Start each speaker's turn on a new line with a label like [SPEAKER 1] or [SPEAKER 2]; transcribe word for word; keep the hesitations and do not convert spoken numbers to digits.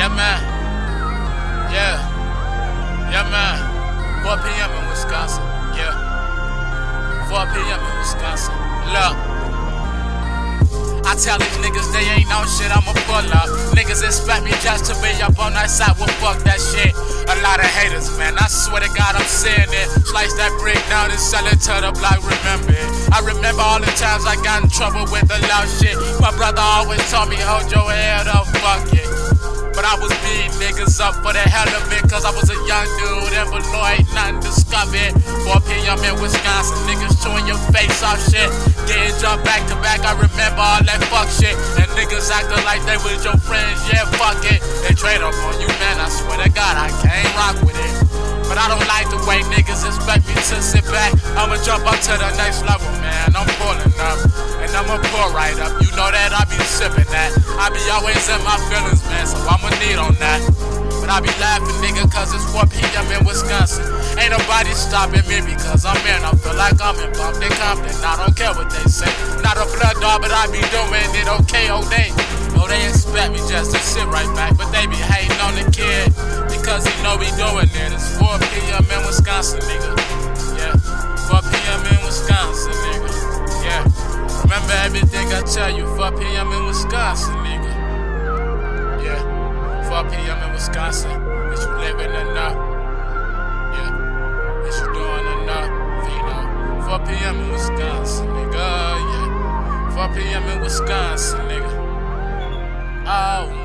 [SPEAKER 1] Yeah, man. Yeah. Yeah, man. four p.m. in Wisconsin. Yeah. four p.m. in Wisconsin. Look. I tell these niggas they ain't no shit, I'ma pull up. Niggas expect me just to be up on that side, well fuck that shit. A lot of haters, man, I swear to God I'm saying it. Slice that brick down and sell it to the block, remember it. I remember all the times I got in trouble with the loud shit. My brother always told me, hold your head up, fuck it. But I was beating niggas up for the hell of it, cause I was a young dude and below ain't nothing discovered. four p.m. in Wisconsin, niggas chewing your face off shit. Getting jumped back to back, I remember all that fuck shit. And niggas acting like they was your friends, yeah, fuck it. They trade up on you, man, I swear to God, I can't rock with it. But I don't like the way niggas expect me to sit back. I'ma jump up to the next level, man, I'm pulling up. And I'ma pull right up, you know that I be sipping that. I be always in my feelings, man, so I'ma need on that. But I be laughing, nigga, cause it's four p.m. in Wisconsin. Ain't nobody stopping me because I'm in, I feel like I'm in Bumpton, Compton. I don't care what they say. Not a blood dog, but I be doing it okay, oh they. Oh, they expect me just to sit right back, but they be hating on the kid because he know we doing it. It's four p.m. in Wisconsin, nigga. Yeah, four p.m. in Wisconsin, nigga. Yeah, remember everything I tell you, four p.m. in Wisconsin, nigga. Yeah, four p.m. in Wisconsin. Is you living enough? Yeah, is you doing enough? You know, four p.m. in Wisconsin, nigga. Yeah, four p.m. in Wisconsin, nigga. Oh